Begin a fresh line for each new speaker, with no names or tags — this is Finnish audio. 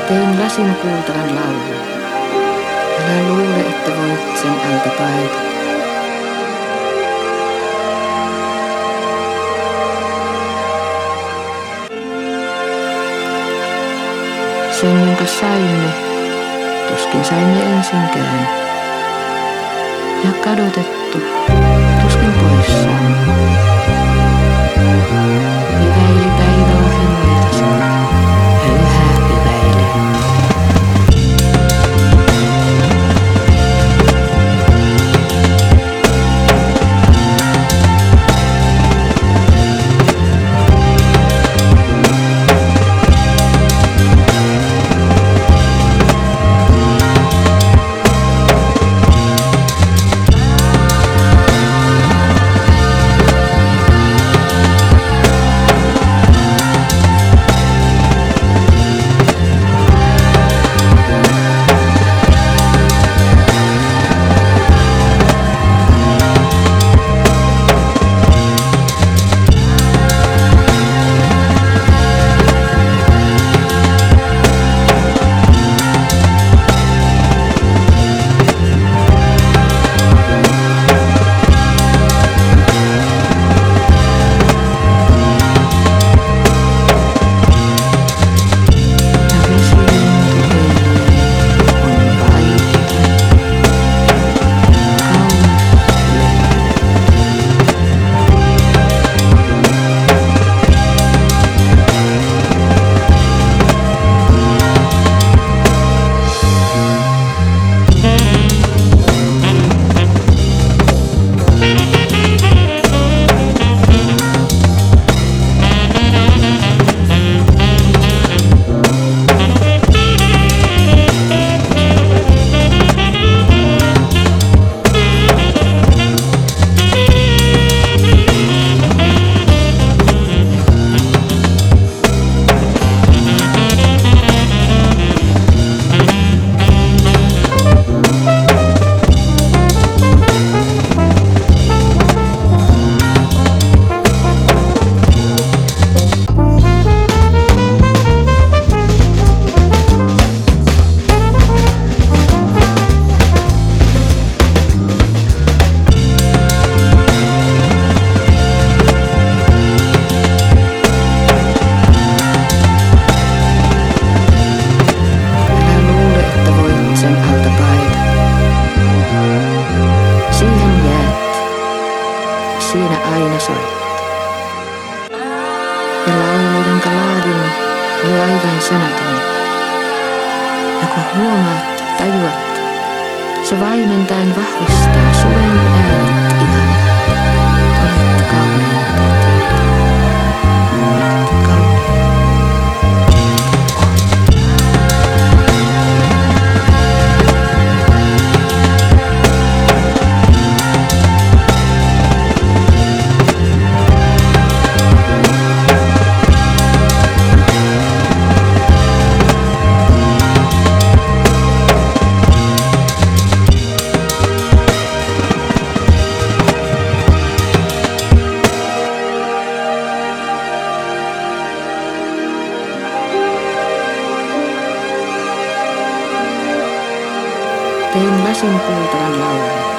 Tein lasin kuultavan laulun. Älä luule, että voit sen alta paeta. Sen, jonka saimme, tuskin saimme ensinkään. Ja kadotettu, tuskin poissaan. Hyväili päivä ohi muiltasi, ja yhä hyväilee. Siinä aina soit. Ja laulu, jonka laadin, oli aivan sanaton. Ja kun huomaat, tajuat, se vaimentaen vahvistaa suven äänet ihan. Olet kaunein. Olet kaunein. Tein lasin kuultavan laulun.